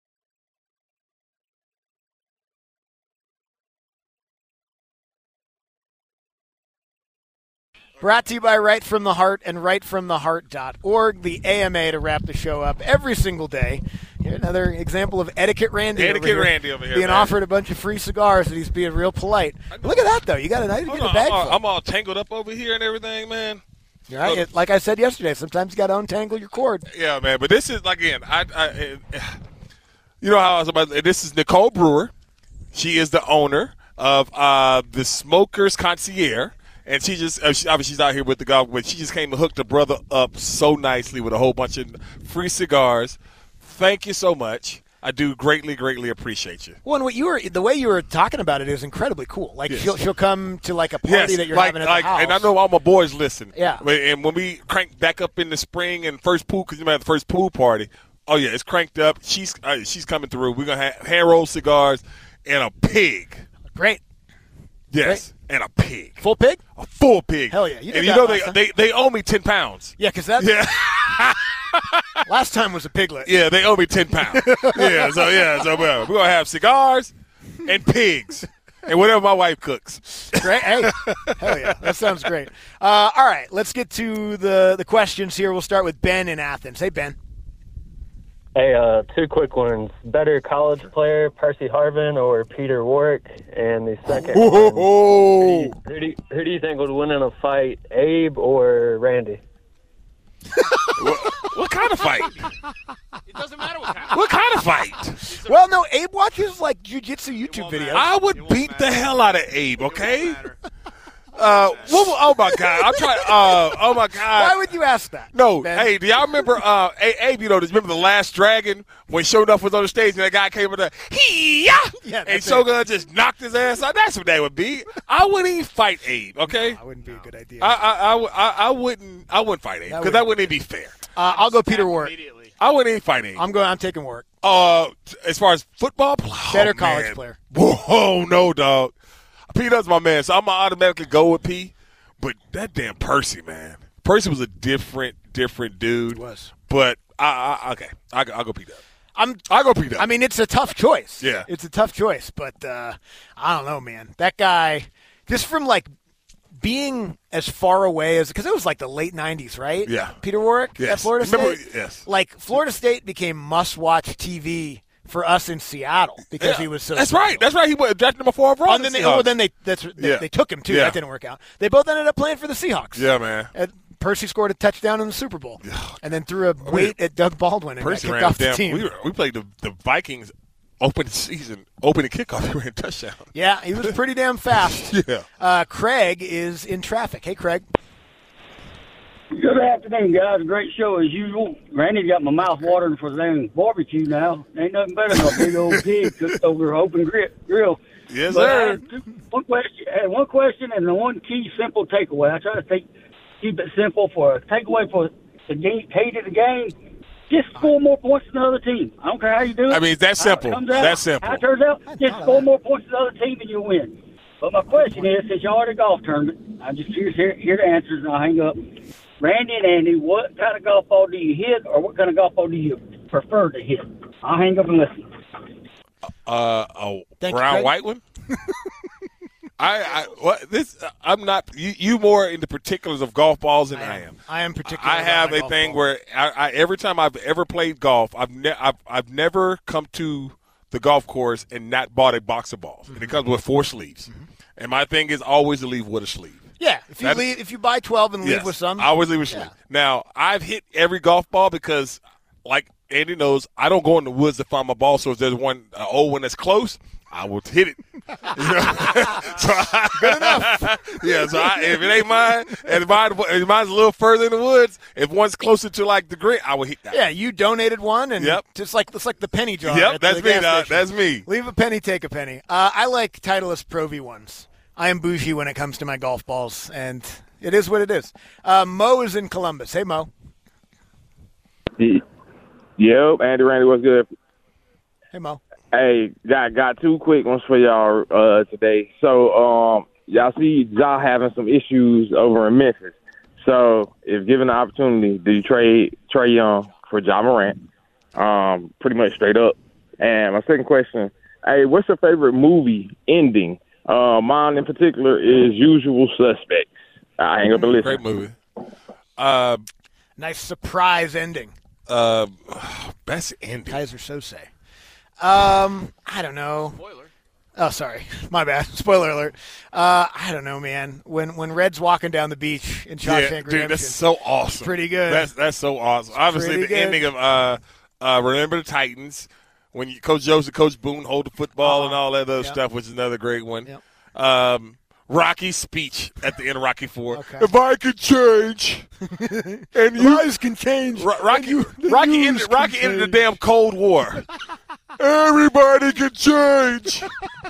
Brought to you by Right From the Heart and rightfromtheheart.org, the AMA to wrap the show up every single day. Here, another example of Etiquette Randy over here. Being offered a bunch of free cigars and he's being real polite. Look at that, though. You got a nice bag full. I'm all tangled up over here and everything, man. Right? Like I said yesterday, sometimes you got to untangle your cord. Yeah, man. But this is, again, you know how I was about to, this is Nicole Brewer. She is the owner of the Smokers Concierge. And she just, obviously she's out here with the golf, but she just came and hooked her brother up so nicely with a whole bunch of free cigars. Thank you so much. I do greatly, greatly appreciate you. Well, and the way you were talking about it is incredibly cool. Like, yes. she'll come to, like, a party that you're having at the house. And I know all my boys listen. Yeah. And when we crank back up in the spring and first pool, because you might have the first pool party, oh, yeah, it's cranked up. She's coming through. We're going to have hand-rolled cigars and a pig. Great. Yes. Great. And a pig. Full pig? A full pig. Hell yeah. And you know they owe me 10 pounds. Yeah, because that's... Yeah. Last time was a piglet. Yeah, they owe me 10 pounds. So we're going to have cigars and pigs and whatever my wife cooks. Great. Hey, hell yeah. That sounds great. All right, let's get to the questions here. We'll start with Ben in Athens. Hey, Ben. Hey, 2 quick ones. Better college player, Percy Harvin or Peter Warwick? And the second one, who do you think would win in a fight, Abe or Randy? What kind of fight? It doesn't matter what kind of What kind of fight? Well, no, Abe watches, like, jiu-jitsu YouTube videos. I would beat the hell out of Abe, okay? Oh my God! I'm trying. Oh my God! Why would you ask that? No. Ben? Hey, do y'all remember? Abe, remember the Last Dragon when Shogun was on the stage and that guy came with and Shogun just knocked his ass out? That's what that would be. I wouldn't even fight Abe. Okay. No, that wouldn't be a good idea. I wouldn't fight Abe because that wouldn't even be fair. I'll go Peter Warwick. I wouldn't even fight Abe. I'm taking Warwick. As far as football, better college player. Whoa, no, dog. P does my man, so I'm going to automatically go with P. But that damn Percy, man. Percy was a different dude. He was. But, I'll go P-Dub. I'll go P-Dub. I mean, it's a tough choice. Yeah. It's a tough choice, but I don't know, man. That guy, just from, like, being as far away as – because it was, like, the late 90s, right? Yeah. Peter Warwick at Florida State? Yes. Like, Florida State became must-watch TV for us in Seattle because he was so That's right. That's right. He went drafted number 4 overall. And then they took him, too. Yeah. That didn't work out. They both ended up playing for the Seahawks. Yeah, man. Percy scored a touchdown in the Super Bowl and then threw a weight at Doug Baldwin and Percy got ran kicked off the team. We played the Vikings opening kickoff. He ran a touchdown. Yeah, he was pretty damn fast. Yeah. Craig is in traffic. Hey, Craig. Good afternoon, guys. Great show as usual. Randy's got my mouth watering for the dang barbecue now. Ain't nothing better than a big old pig cooked over an open grill. Yes, but sir. I had one question and one key simple takeaway. I try to keep it simple for a takeaway for the heat of the game. Just score more points than the other team. I don't care how you do it. I mean, it's that simple. That's simple. How it turns out, just score more points than the other team and you win. But my question is, since y'all are at a golf tournament, I'm just curious to hear the answers and I'll hang up. Randy and Andy, what kind of golf ball do you hit or what kind of golf ball do you prefer to hit? I'll hang up and listen. Brown white one? I'm not. You more in the particulars of golf balls than I am. I am particular. I have a thing where every time I've ever played golf, I've never come to the golf course and not bought a box of balls, and it comes with 4 sleeves. And my thing is always to leave with a sleeve. Yeah, if you buy 12 and leave with some, I always leave with sleeve. Now I've hit every golf ball because, like Andy knows, I don't go in the woods to find my ball. So if there's one old one that's close, I will hit it. Good enough. Yeah, so if it ain't mine, and if mine's a little further in the woods, if one's closer to like the green, I will hit that. Yeah, you donated one, and it's like the penny jar. Yep, that's me. That's me. Leave a penny, take a penny. I like Titleist Pro V1s. I am bougie when it comes to my golf balls, and it is what it is. Mo is in Columbus. Hey, Mo. Yep, Andy, Randy, what's good? Hey, Mo. Hey, got 2 quick ones for y'all today. So, y'all see y'all having some issues over in Memphis. So, if given the opportunity, do you trade Trae Young for Ja Morant? Pretty much straight up. And my second question, hey, what's your favorite movie ending? Mine in particular is Usual Suspects. I hang up and listen. Great movie. Nice surprise ending. Best ending. Kaiser Sose. I don't know. Spoiler. Oh, sorry. My bad. Spoiler alert. I don't know, man. When Red's walking down the beach in Shawshank Redemption. Dude, that's so awesome. Pretty good. That's so awesome. Obviously, the ending of Remember the Titans, when Coach Joseph, Coach Boone hold the football and all that other stuff, which is another great one. Yep. Rocky's speech at the end of Rocky IV. Okay. If I could change, and you guys can change. Rocky ended the damn Cold War. Everybody can change.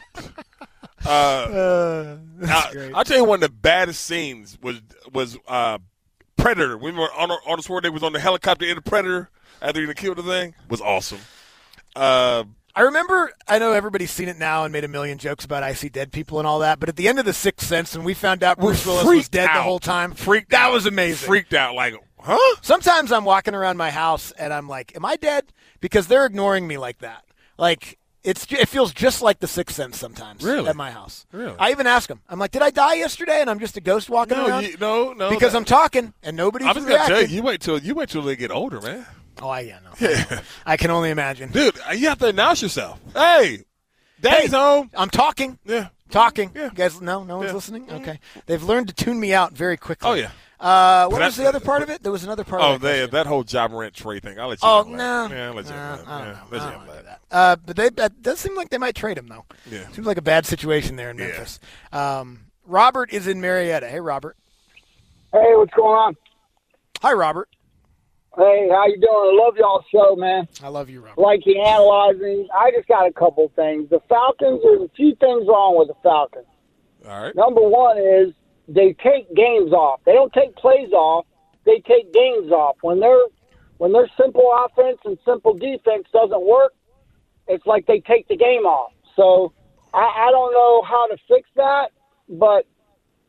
I'll tell you one of the baddest scenes was Predator. When Arnold Schwarzenegger was on the helicopter in the Predator after he killed the thing. Was awesome. I remember, I know everybody's seen it now and made a million jokes about I see dead people and all that, but at the end of The Sixth Sense, when we found out Bruce Willis was dead the whole time, that was amazing. Freaked out, like, huh? Sometimes I'm walking around my house and I'm like, am I dead? Because they're ignoring me like that. Like, it feels just like The Sixth Sense sometimes at my house. Really? I even ask them, I'm like, did I die yesterday and I'm just a ghost walking around? No. Because I'm talking and nobody's I was reacting. going to tell you, you wait till they get older, man. Oh, yeah. I can only imagine. Dude, you have to announce yourself. Hey, Daddy's home. I'm talking. Yeah. Talking. Yeah. You guys, no one's listening? Okay. They've learned to tune me out very quickly. Oh, yeah. What was the other part of it? There was another part of it. That whole Ja Morant trade thing. I'll let you no. Yeah, I'll let you I don't know that. But that does seem like they might trade him, though. Yeah. Seems like a bad situation there in Memphis. Robert is in Marietta. Hey, Robert. Hey, what's going on? Hi, Robert. Hey, how you doing? I love y'all's show, man. I love you, Robert. Like you analyzing. I just got a couple things. The Falcons, there's a few things wrong with the Falcons. All right. Number one is they take games off. They don't take plays off. They take games off. When their simple offense and simple defense doesn't work, it's like they take the game off. So I don't know how to fix that, but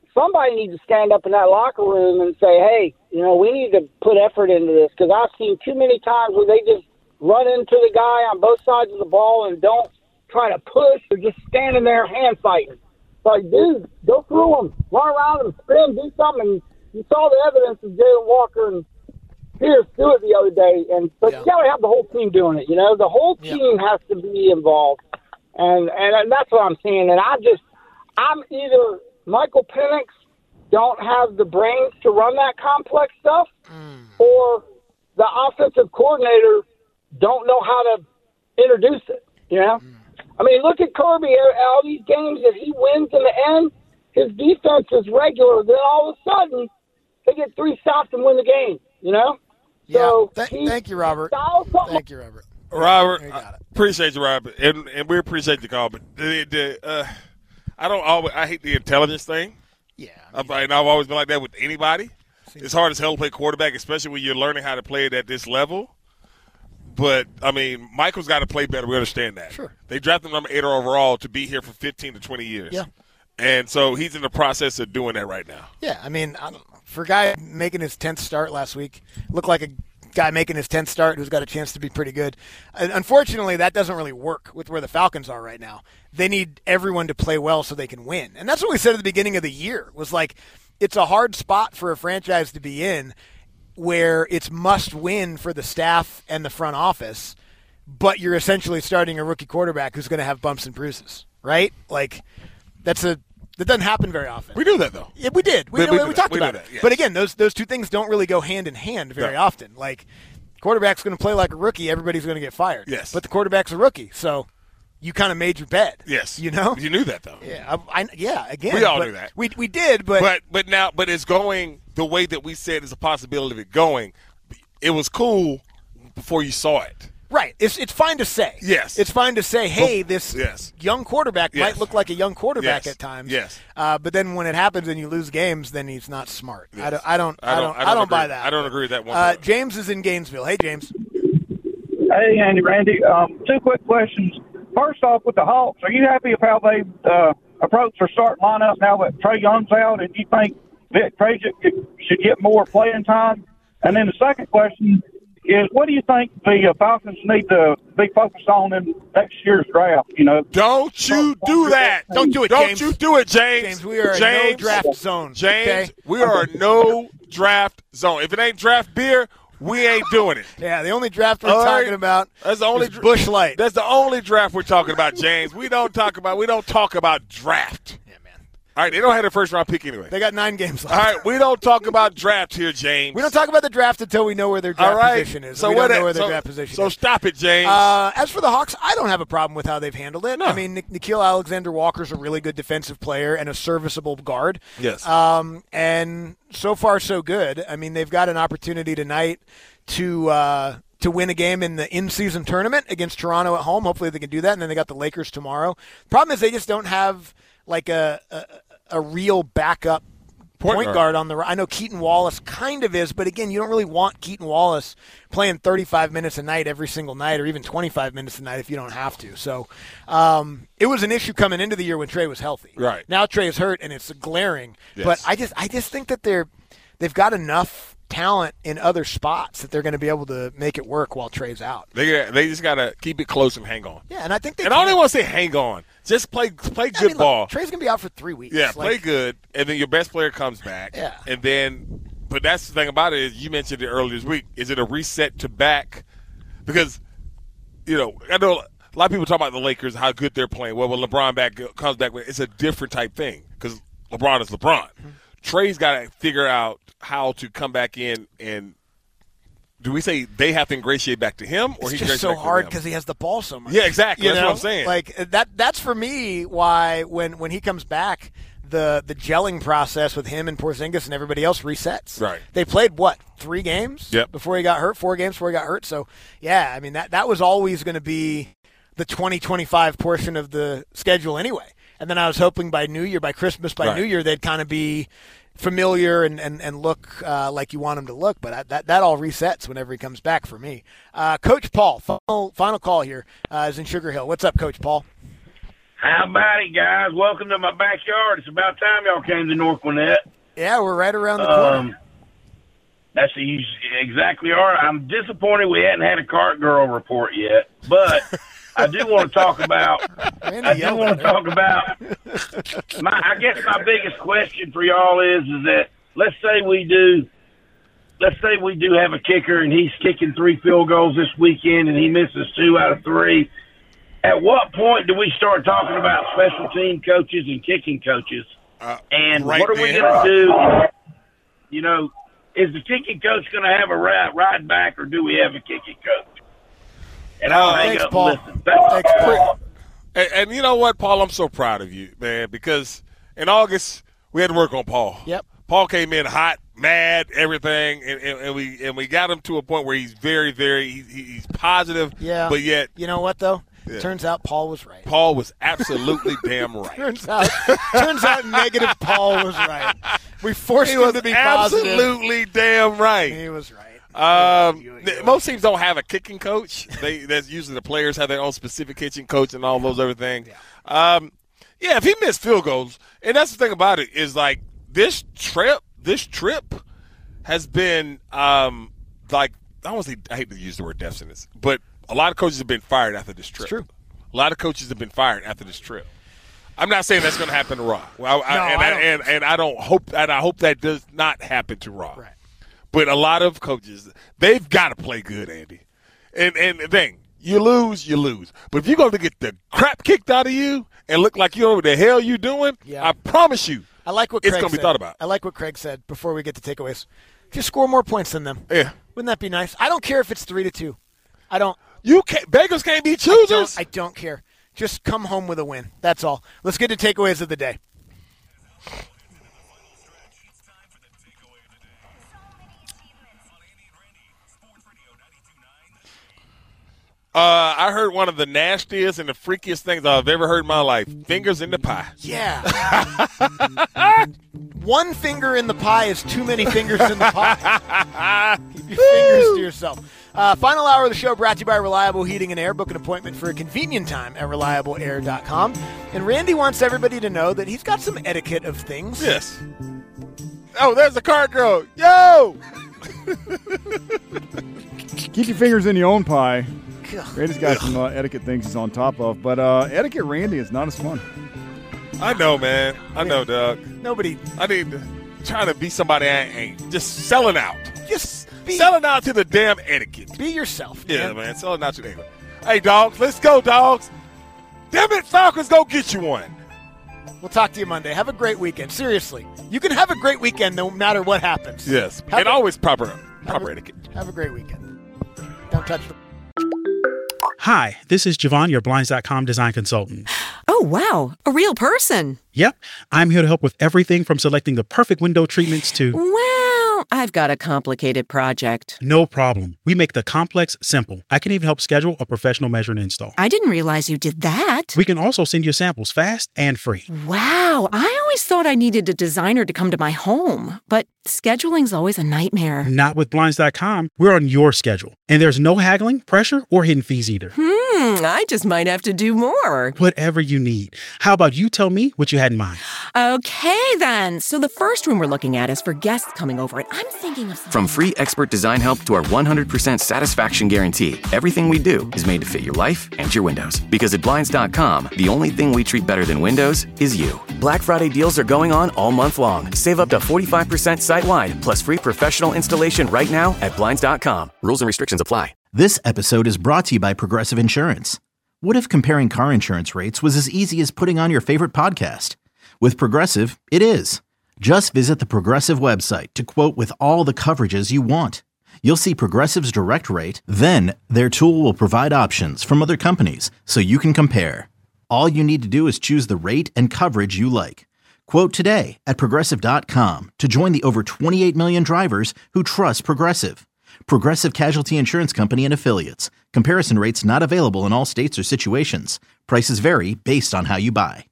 somebody needs to stand up in that locker room and say, hey, we need to put effort into this, because I've seen too many times where they just run into the guy on both sides of the ball and don't try to push or just standing there hand fighting. It's like, dude, go through them, run around them, spin, do something. You saw the evidence of Jalen Walker and Pierce do it the other day, but you got to have the whole team doing it. The whole team has to be involved, and that's what I'm seeing. And I'm either Michael Penix don't have the brains to run that complex stuff, or the offensive coordinator don't know how to introduce it. I mean, look at Kirby. All these games that he wins in the end, his defense is regular. Then all of a sudden, they get 3 stops and win the game. So thank you, Robert. Thank you, Robert. Robert, appreciate you, Robert, and we appreciate the call. But I hate the intelligence thing. Yeah, and I've always been like that with anybody. It's hard as hell to play quarterback, especially when you're learning how to play it at this level. But, I mean, Michael's got to play better. We understand that. Sure. They drafted him number 8 overall to be here for 15 to 20 years. Yeah. And so he's in the process of doing that right now. Yeah, I mean, for a guy making his 10th start last week, looked like a guy making his 10th start who's got a chance to be pretty good. And unfortunately, that doesn't really work with where the Falcons are right now. They need everyone to play well so they can win. And that's what we said at the beginning of the year, was like, it's a hard spot for a franchise to be in, where it's must win for the staff and the front office, but you're essentially starting a rookie quarterback who's going to have bumps and bruises, right? Like, that doesn't happen very often. We do that, though. Yeah, we did. We talked about it. Yes. But again, those two things don't really go hand in hand very often. Like, quarterback's going to play like a rookie, everybody's going to get fired. Yes. But the quarterback's a rookie, so you kind of made your bed. Yes. You know? You knew that, though. Yeah, again. We all knew that. We did, but it's going the way that we said is a possibility of it going. It was cool before you saw it. Right. It's fine to say. Yes. It's fine to say, hey, this young quarterback might look like a young quarterback at times. Yes. But then when it happens and you lose games, then he's not smart. Yes. I don't buy that. I don't agree with that one. James is in Gainesville. Hey, James. Hey, Randy. 2 quick questions. First off, with the Hawks, are you happy with how they approach their starting lineup now that Trae Young's out? And do you think Vic Trajan should get more playing time? And then the second question is, what do you think the Falcons need to be focused on in next year's draft? Don't you do that. Don't do it, Don't James. you do it, James. James, we are in no draft zone. James, okay? we are in no draft zone. If it ain't draft beer, we ain't doing it. Yeah, the only draft we're talking about is Busch Light. That's the only draft we're talking about, James. We don't talk about draft. Yeah, man. All right, they don't have their first round pick anyway. They got 9 games left. All right, we don't talk about draft here, James. We don't talk about the draft until we know where their draft position is. So we don't know where their draft position is. So stop it, James. As for the Hawks, I don't have a problem with how they've handled it. No. I mean, Nickeil Alexander-Walker's a really good defensive player and a serviceable guard. Yes. And so far, so good. I mean, they've got an opportunity tonight to win a game in the in-season tournament against Toronto at home. Hopefully they can do that, and then they got the Lakers tomorrow. Problem is they just don't have like a real backup point guard on the – I know Keaton Wallace kind of is, but again, you don't really want Keaton Wallace playing 35 minutes a night every single night, or even 25 minutes a night if you don't have to. So it was an issue coming into the year when Trae was healthy. Right. Now Trae is hurt, and it's glaring. Yes. But I just think that they've got enough talent in other spots that they're going to be able to make it work while Trae's out. They just got to keep it close and hang on. Yeah, and I think I don't even want to say hang on. Just play good ball. Trae's going to be out for 3 weeks. Yeah, play good, and then your best player comes back. Yeah. And then, but that's the thing about it is you mentioned it earlier this week. Is it a reset to back? Because, I know a lot of people talk about the Lakers, how good they're playing. Well, when LeBron comes back, it's a different type thing because LeBron is LeBron. Mm-hmm. Trae's got to figure out how to come back in and do we say they have to ingratiate back to him, or it's just so hard because he has the ball so much? Yeah, exactly. That's what I'm saying. Like that's for me why when he comes back, the gelling process with him and Porzingis and everybody else resets. Right. They played 3 games before he got hurt, 4 games before he got hurt. So yeah, I mean that was always going to be the 2025 portion of the schedule anyway. And then I was hoping by New Year, by Christmas, New Year, they'd kind of be familiar and look like you want them to look. But that all resets whenever he comes back for me. Coach Paul, final call here is in Sugar Hill. What's up, Coach Paul? How about it, guys? Welcome to my backyard. It's about time y'all came to North Gwinnett. Yeah, we're right around the corner. That's exactly all right. I'm disappointed we hadn't had a cart girl report yet, but I do want to talk about. I guess my biggest question for y'all is that let's say we do have a kicker and he's kicking 3 field goals this weekend and he misses 2 out of 3. At what point do we start talking about special team coaches and kicking coaches? And right what are we then. going to do? You know, is the kicking coach going to have a ride back, or do we have a kicking coach? And I'll hang up and listen. Thanks, Paul. And you know what, Paul? I'm so proud of you, man, because in August we had to work on Paul. Yep. Paul came in hot, mad, everything, and we got him to a point where he's very, very he's positive. Yeah. But yet, you know what though? Yeah. Turns out Paul was right. Paul was absolutely damn right. Turns out negative Paul was right. We forced him to be positive. Absolutely damn right. He was right. Most teams don't have a kicking coach. That's usually the players have their own specific kicking coach and all those other things. Yeah. If he missed field goals, and that's the thing about it is like this trip has been like I hate to use the word death sentence, but a lot of coaches have been fired after this trip. It's true. A lot of coaches have been fired after this trip. I'm not saying that's going to happen to Rob. I hope that does not happen to Rob. Right. But a lot of coaches, they've got to play good, Andy. And the thing, you lose. But if you're going to get the crap kicked out of you and look like you know what the hell you're doing, I promise you, I like what it's Craig going to be said. thought about. I like what Craig said before we get to takeaways. Just score more points than them. Yeah. Wouldn't that be nice? I don't care if it's 3-2. I don't. Beggars can't be choosers. I don't care. Just come home with a win. That's all. Let's get to takeaways of the day. I heard one of the nastiest and the freakiest things I've ever heard in my life. Fingers in the pie. Yeah. One finger in the pie is too many fingers in the pie. Keep your fingers to yourself. Final hour of the show brought to you by Reliable Heating and Air. Book an appointment for a convenient time at ReliableAir.com. And Randy wants everybody to know that he's got some etiquette of things. Yes. Oh, there's a card girl. Yo! Keep your fingers in your own pie. Randy's got some etiquette things he's on top of, but etiquette Randy is not as fun. I know, man. I know, Doug. Nobody. I need to try to be somebody I ain't. Just selling out. Selling out to the damn etiquette. Be yourself. Yeah, man. Selling out to the etiquette. Hey, dogs, let's go, dogs. Damn it, Falcons, go get you one. We'll talk to you Monday. Have a great weekend. Seriously. You can have a great weekend no matter what happens. Yes. And always proper etiquette. Have a great weekend. Don't touch the... Hi, this is Javon, your Blinds.com design consultant. Oh, wow. A real person. Yep. I'm here to help with everything from selecting the perfect window treatments to... Well, I've got a complicated project. No problem. We make the complex simple. I can even help schedule a professional measure and install. I didn't realize you did that. We can also send you samples fast and free. Wow. I always thought I needed a designer to come to my home, but scheduling's always a nightmare. Not with Blinds.com. We're on your schedule. And there's no haggling, pressure, or hidden fees either. I just might have to do more. Whatever you need. How about you tell me what you had in mind? Okay, then. So the first room we're looking at is for guests coming over, and I'm thinking of something. From free expert design help to our 100% satisfaction guarantee, everything we do is made to fit your life and your windows. Because at Blinds.com, the only thing we treat better than windows is you. Black Friday deals are going on all month long. Save up to 45% site-wide, plus free professional installation right now at Blinds.com. Rules and restrictions apply. This episode is brought to you by Progressive Insurance. What if comparing car insurance rates was as easy as putting on your favorite podcast? With Progressive, it is. Just visit the Progressive website to quote with all the coverages you want. You'll see Progressive's direct rate, then their tool will provide options from other companies so you can compare. All you need to do is choose the rate and coverage you like. Quote today at Progressive.com to join the over 28 million drivers who trust Progressive. Progressive Casualty Insurance Company and Affiliates. Comparison rates not available in all states or situations. Prices vary based on how you buy.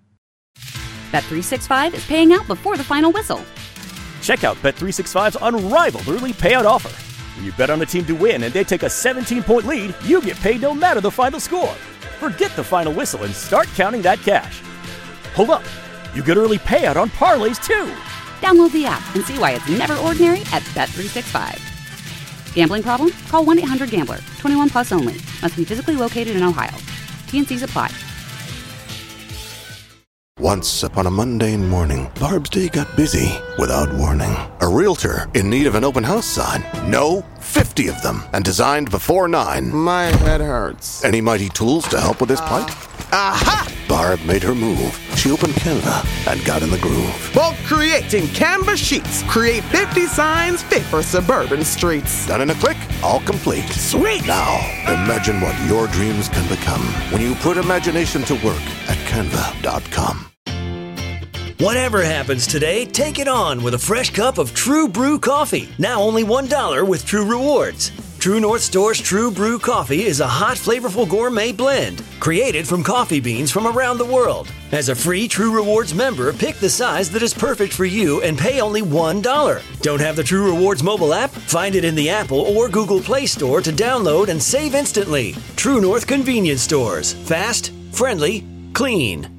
Bet365 is paying out before the final whistle. Check out Bet365's unrivaled early payout offer. When you bet on a team to win and they take a 17-point lead, you get paid no matter the final score. Forget the final whistle and start counting that cash. Hold up. You get early payout on parlays, too. Download the app and see why it's never ordinary at Bet365. Gambling problem? Call 1-800-GAMBLER. 21 plus only. Must be physically located in Ohio. T&Cs apply. Once upon a mundane morning, Barb's day got busy without warning. A realtor in need of an open house sign. No, 50 of them, and designed before 9. My head hurts. Any mighty tools to help with this plight? Aha! Barb made her move. She opened Canva and got in the groove. Bulk creating Canva sheets. Create 50 signs fit for suburban streets. Done in a click, all complete. Sweet! Now, imagine what your dreams can become when you put imagination to work at Canva.com. Whatever happens today, take it on with a fresh cup of True Brew coffee. Now only $1 with True Rewards. True North Store's True Brew coffee is a hot, flavorful gourmet blend created from coffee beans from around the world. As a free True Rewards member, pick the size that is perfect for you and pay only $1. Don't have the True Rewards mobile app? Find it in the Apple or Google Play Store to download and save instantly. True North Convenience Stores. Fast, friendly, clean.